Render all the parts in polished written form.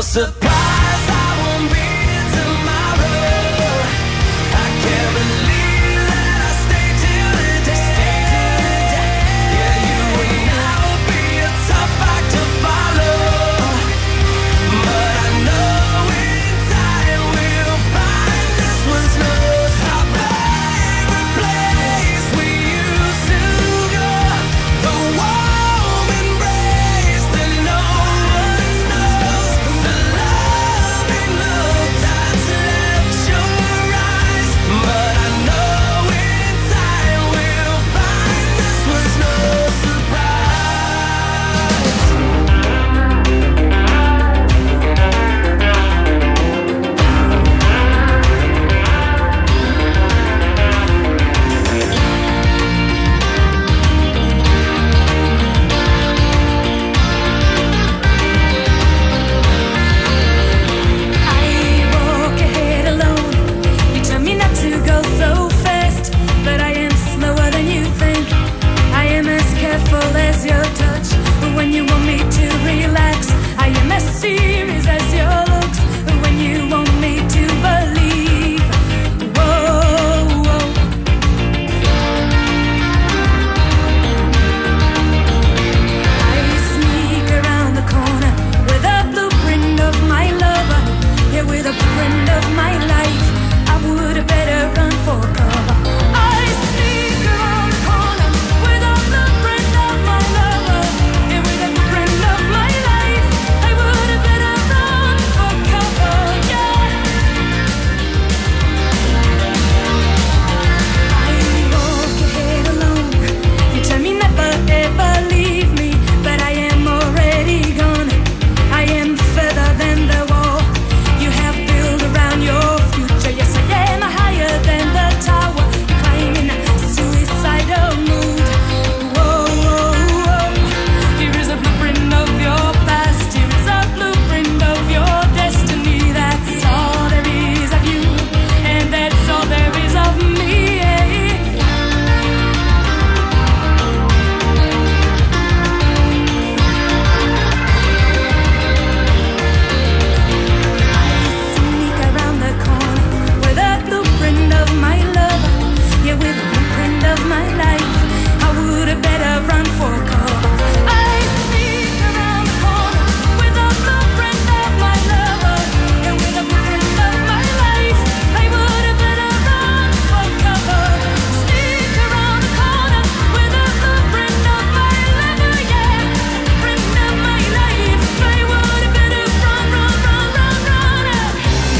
surprise. I won't be here tomorrow. I can't believe that I stayed till the day. Yeah, you and I will be a tough act to follow, but I know in time we'll find this was love. Our favorite place we used to go, the warm embrace that no one knows, the loving look that's left your eyes. But I know in time we'll find this was no surprise. I walk ahead alone. You tell me not to go so fast, but I am slower than you think. I am as careful as your touch, but when you want me to relax, I am as serious as your looks, but when you want me to believe. Whoa, whoa. I sneak around the corner with a blueprint of my lover, yeah, with a blueprint of my life. I would have better run for cover. I sneak around the corner with a blueprint of my lover, yeah, with a blueprint of my life. I would have better run for cover, yeah. I walk ahead alone. You tell me never ever leave me, but I am already gone. I am further than the wall you have built around your future. Yes, I am higher than the tower you climb in a suicidal mood. Whoa, whoa, whoa. Here is a blueprint of your past. Here is a blueprint of your destiny. That's all there is of you, and that's all there is of me. Sneak around the corner with a blueprint of my lover, yeah, with a blueprint of my life. I would have better run for cover. I sneak around the corner with a blueprint of my lover, yeah, with a blueprint of my life. I would have better run for cover. Sneak around the corner with a blueprint of my lover, yeah, blueprint of my life. I would have better run, run, run, run, run.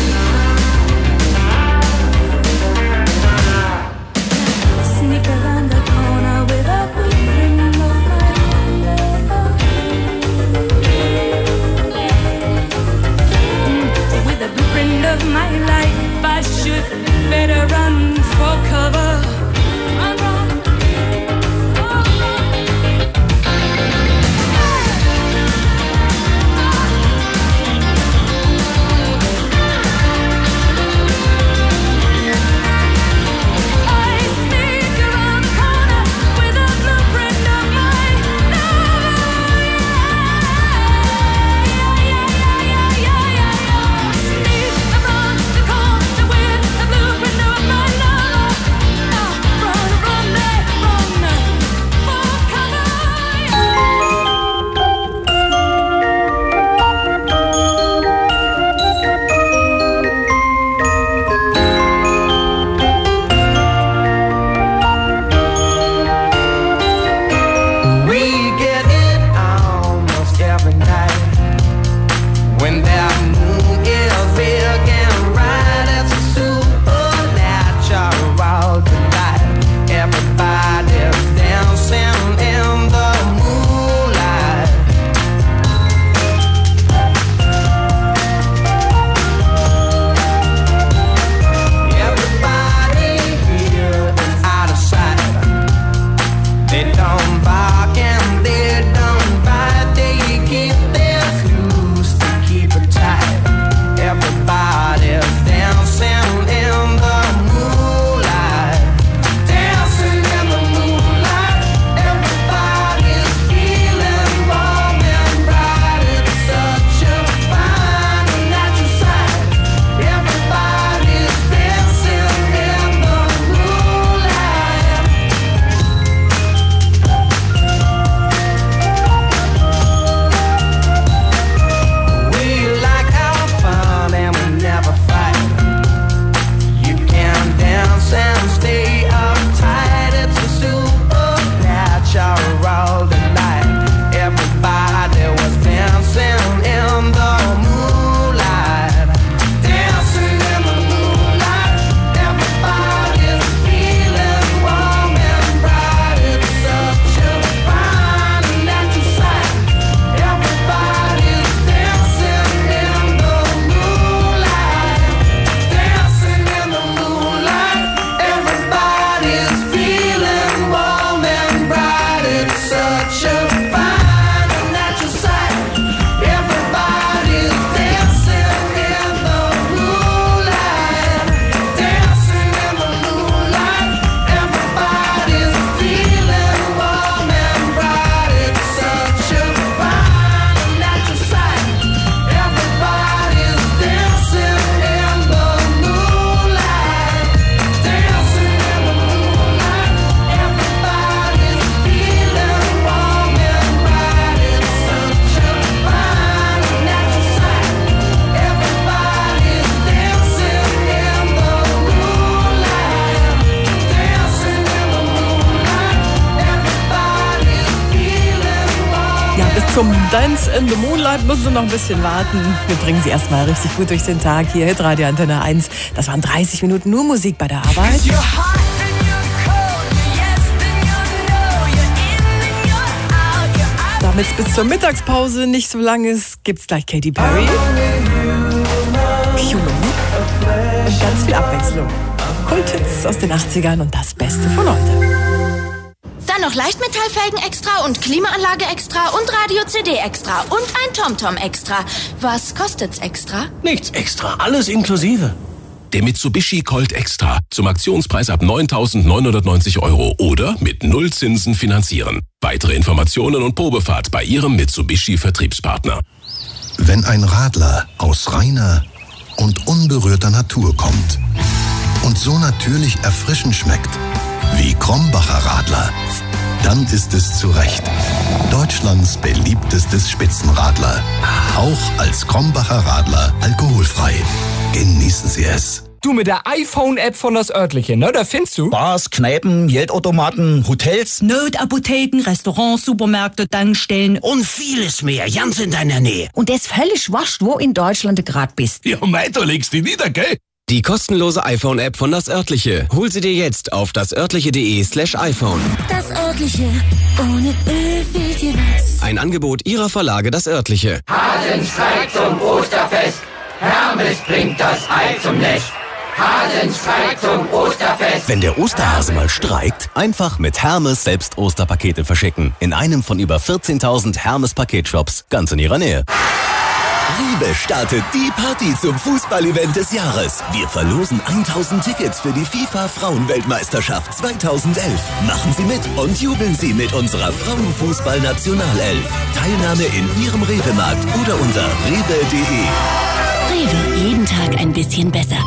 Sneak around the corner with a blueprint of my lover, with a blueprint of my life. I should better run for cover. Run, run, oh, I sneak around the corner with a blueprint of my lover. Sneak around the corner with a blueprint of my lover. Zum Dance in the Moonlight müssen Sie noch ein bisschen warten. Wir bringen Sie erstmal richtig gut durch den Tag hier. Hitradio Antenne 1. Das waren 30 Minuten nur Musik bei der Arbeit. Damit es bis zur Mittagspause nicht so lang ist, gibt's gleich Katy Perry. Q. Und ganz viel Abwechslung. Kulthits aus den 80ern und das Beste von heute. Dann noch Leichtmetallfelgen extra und Klimaanlage extra und Radio-CD extra und ein TomTom extra. Was kostet's extra? Nichts extra, alles inklusive. Der Mitsubishi Colt Extra zum Aktionspreis ab 9.990 € oder mit Nullzinsen finanzieren. Weitere Informationen und Probefahrt bei Ihrem Mitsubishi-Vertriebspartner. Wenn ein Radler aus reiner und unberührter Natur kommt und so natürlich erfrischend schmeckt wie Krombacher Radler, dann ist es zu Recht Deutschlands beliebtestes Spitzenradler. Auch als Krombacher Radler alkoholfrei. Genießen Sie es. Du, mit der iPhone-App von das Örtliche, ne? Da findest du Bars, Kneipen, Geldautomaten, Hotels, Notapotheken, Restaurants, Supermärkte, Tankstellen Und vieles mehr, ganz in deiner Nähe. und das völlig wurscht, wo in Deutschland du grad bist. Ja, mei, da legst du nieder, gell? Die kostenlose iPhone-App von Das Örtliche. Hol sie dir jetzt auf dasörtliche.de/iPhone. Das Örtliche, ohne Öl fehlt dir was. Ein Angebot ihrer Verlage Das Örtliche. Hasenschreit zum Osterfest, Hermes bringt das Ei zum Nest. Hasenschreit zum Osterfest. Wenn der Osterhase mal streikt, einfach mit Hermes selbst Osterpakete verschicken. In einem von über 14.000 Hermes-Paketshops ganz in Ihrer Nähe. Rewe startet die Party zum Fußballevent des Jahres. Wir verlosen 1000 Tickets für die FIFA-Frauenweltmeisterschaft 2011. Machen Sie mit und jubeln Sie mit unserer Frauenfußball-Nationalelf. Teilnahme in Ihrem Rewe-Markt oder unter rewe.de. Rewe, jeden Tag ein bisschen besser.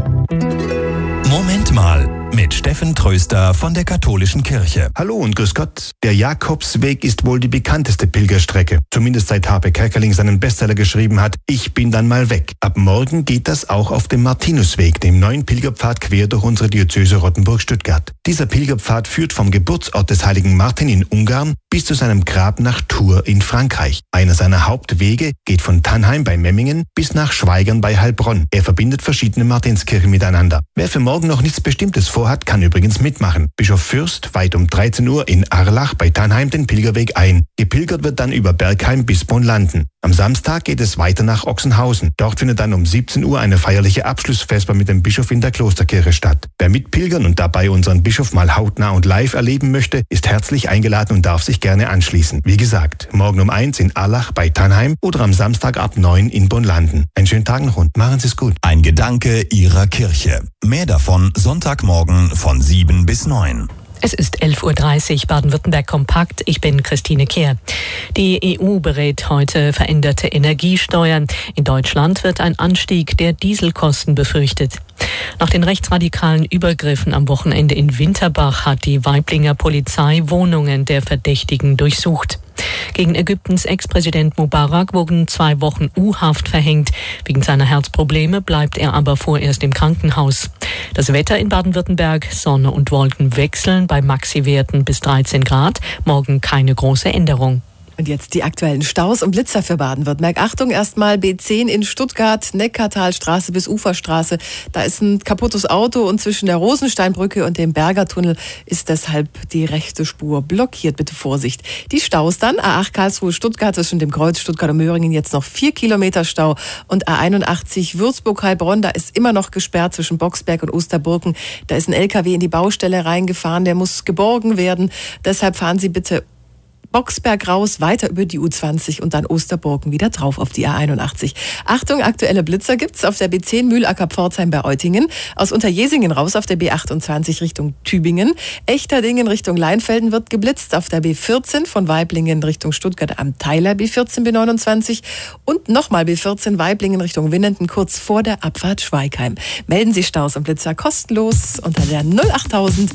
Moment mal, mit Steffen Tröster von der Katholischen Kirche. Hallo und grüß Gott. Der Jakobsweg ist wohl die bekannteste Pilgerstrecke. Zumindest seit Harpe Kerkeling seinen Bestseller geschrieben hat, Ich bin dann mal weg. Ab morgen geht das auch auf dem Martinusweg, dem neuen Pilgerpfad quer durch unsere Diözese Rottenburg-Stuttgart. Dieser Pilgerpfad führt vom Geburtsort des heiligen Martin in Ungarn bis zu seinem Grab nach Tours in Frankreich. Einer seiner Hauptwege geht von Tannheim bei Memmingen bis nach Schweigern bei Heilbronn. Er verbindet verschiedene Martinskirchen miteinander. Wer für morgen noch nichts Bestimmtes vorhat, kann übrigens mitmachen. Bischof Fürst weiht um 13 Uhr in Arlach bei Tannheim den Pilgerweg ein. Gepilgert wird dann über Bergheim bis Bonlanden. Am Samstag geht es weiter nach Ochsenhausen. Dort findet dann um 17 Uhr eine feierliche Abschlussvesper mit dem Bischof in der Klosterkirche statt. Wer mitpilgern und dabei unseren Bischof mal hautnah und live erleben möchte, ist herzlich eingeladen und darf sich gerne anschließen. Wie gesagt, morgen um 1 in Arlach bei Tannheim oder am Samstag ab 9 in Bonlanden. Einen schönen Tag noch und machen Sie es gut. Ein Gedanke Ihrer Kirche. Mehr davon Sonntagmorgen von 7 bis 9. Es ist 11.30 Uhr, Baden-Württemberg kompakt. Ich bin Christine Kehr. Die EU berät heute veränderte Energiesteuern. In Deutschland wird ein Anstieg der Dieselkosten befürchtet. Nach den rechtsradikalen Übergriffen am Wochenende in Winterbach hat die Waiblinger Polizei Wohnungen der Verdächtigen durchsucht. Gegen Ägyptens Ex-Präsident Mubarak wurden 2 Wochen U-Haft verhängt. Wegen seiner Herzprobleme bleibt er aber vorerst im Krankenhaus. Das Wetter in Baden-Württemberg, Sonne und Wolken wechseln bei Maxi-Werten bis 13 Grad. Morgen keine große Änderung. Und jetzt die aktuellen Staus und Blitzer für Baden-Württemberg. Achtung, erstmal B10 in Stuttgart, Neckartalstraße bis Uferstraße. Da ist ein kaputtes Auto und zwischen der Rosensteinbrücke und dem Bergertunnel ist deshalb die rechte Spur blockiert. Bitte Vorsicht. Die Staus dann, A8 Karlsruhe, Stuttgart zwischen dem Kreuz Stuttgart und Möhringen jetzt noch 4 Kilometer Stau und A81 Würzburg-Heilbronn, da ist immer noch gesperrt zwischen Boxberg und Osterburken. Da ist ein LKW in die Baustelle reingefahren, der muss geborgen werden. Deshalb fahren Sie bitte Boxberg raus, weiter über die U20 und dann Osterburgen wieder drauf auf die A81. Achtung, aktuelle Blitzer gibt's auf der B10 Mühlacker-Pforzheim bei Eutingen, aus Unterjesingen raus auf der B28 Richtung Tübingen, Echterdingen Richtung Leinfelden wird geblitzt, auf der B14 von Waiblingen Richtung Stuttgart am Theiler B14 B29 und nochmal B14 Waiblingen Richtung Winnenden kurz vor der Abfahrt Schweigheim. Melden Sie Staus und Blitzer kostenlos unter der 08000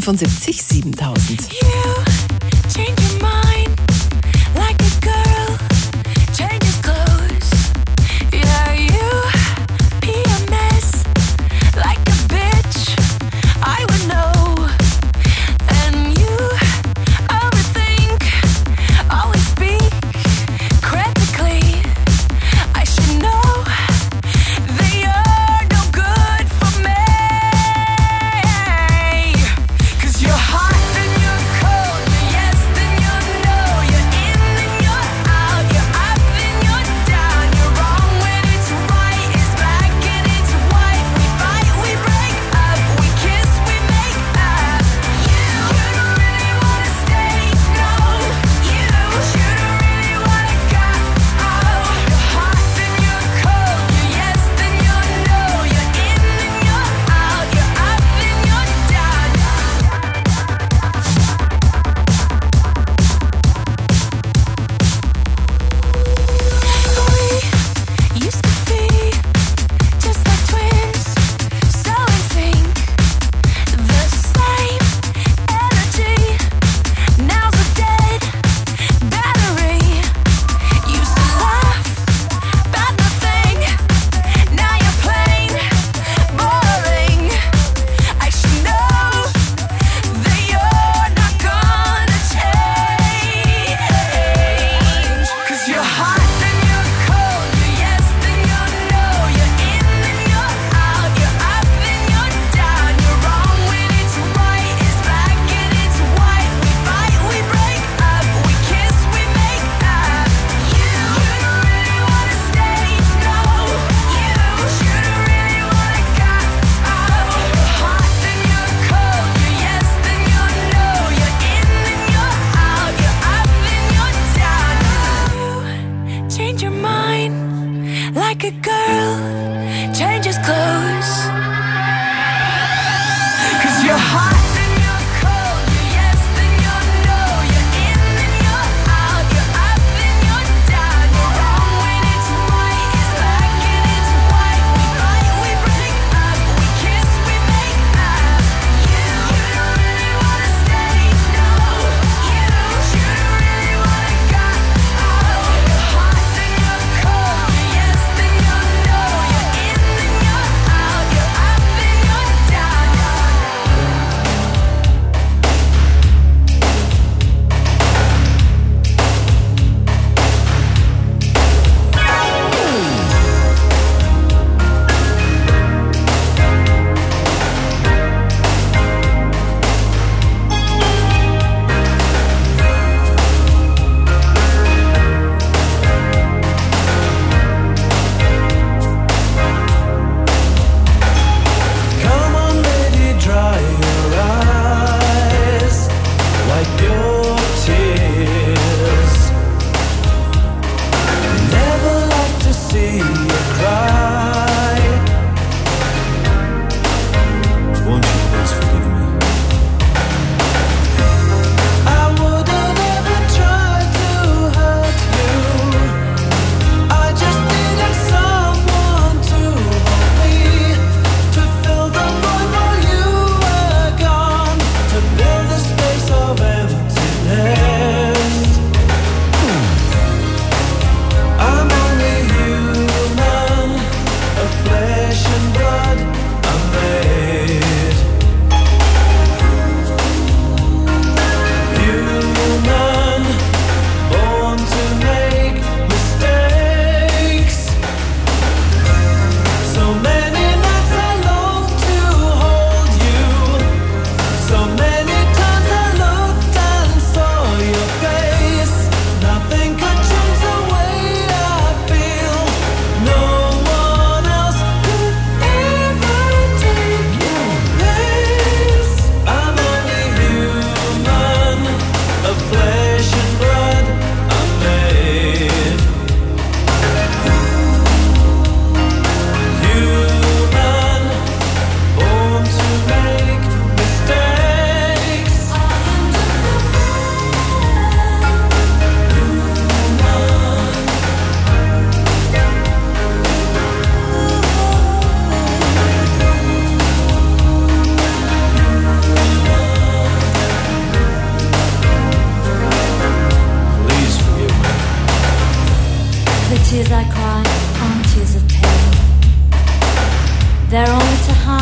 75 7000. Change your mind like a girl changes clothes. Yeah, you PMS like a bitch. I would know. And you overthink, always speak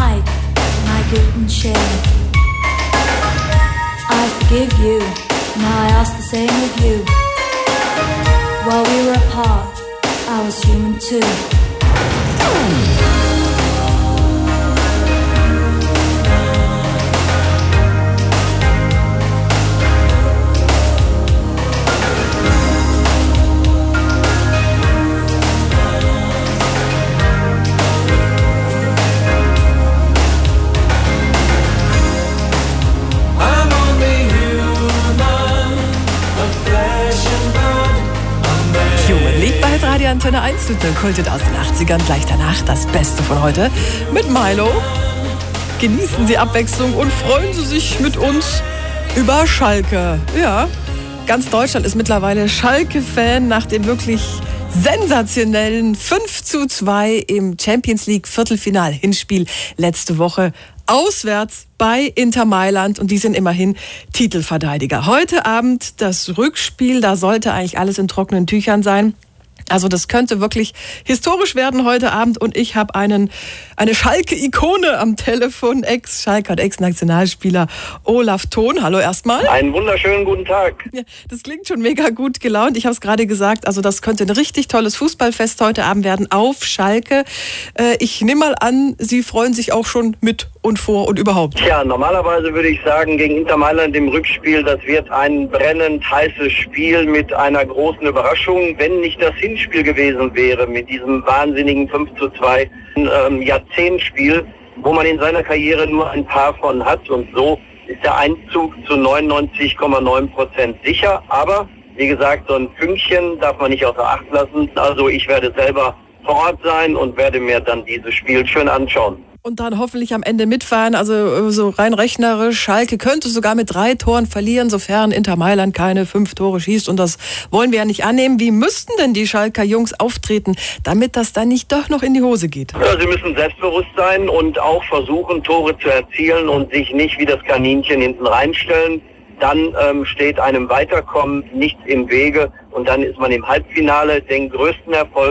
hide my guilt and shame. I forgive you, now I ask the same of you. While we were apart, I was human too. Radio Antenne 1 mit Kultet aus den 80ern. Gleich danach das Beste von heute mit Milo. Genießen Sie Abwechslung und freuen Sie sich mit uns über Schalke. Ja, ganz Deutschland ist mittlerweile Schalke-Fan nach dem wirklich sensationellen 5:2 im Champions League Viertelfinal-Hinspiel letzte Woche. Auswärts bei Inter Mailand und die sind immerhin Titelverteidiger. Heute Abend das Rückspiel, da sollte eigentlich alles in trockenen Tüchern sein. Also das könnte wirklich historisch werden heute Abend und ich habe eine Schalke-Ikone am Telefon, Ex-Schalker und Ex-Nationalspieler Olaf Thon. Hallo erstmal. Einen wunderschönen guten Tag. Ja, das klingt schon mega gut gelaunt. Ich habe es gerade gesagt, also das könnte ein richtig tolles Fußballfest heute Abend werden auf Schalke. Ich nehme mal an, Sie freuen sich auch schon mit und vor und überhaupt. Ja, normalerweise würde ich sagen, gegen Inter Mailand im Rückspiel, das wird ein brennend heißes Spiel mit einer großen Überraschung, wenn nicht das Hinspiel gewesen wäre mit diesem wahnsinnigen 5:2 Jahrzehntspiel, wo man in seiner Karriere nur ein paar von hat und so ist der Einzug zu 99,9% sicher, aber wie gesagt, so ein Fünkchen darf man nicht außer Acht lassen, also ich werde selber vor Ort sein und werde mir dann dieses Spiel schön anschauen. Und dann hoffentlich am Ende mitfahren, also so rein rechnerisch, Schalke könnte sogar mit 3 Toren verlieren, sofern Inter Mailand keine 5 Tore schießt und das wollen wir ja nicht annehmen. Wie müssten denn die Schalker Jungs auftreten, damit das dann nicht doch noch in die Hose geht? Ja, sie müssen selbstbewusst sein und auch versuchen, Tore zu erzielen und sich nicht wie das Kaninchen hinten reinstellen. Dann steht einem Weiterkommen nichts im Wege und dann ist man im Halbfinale. Den größten Erfolg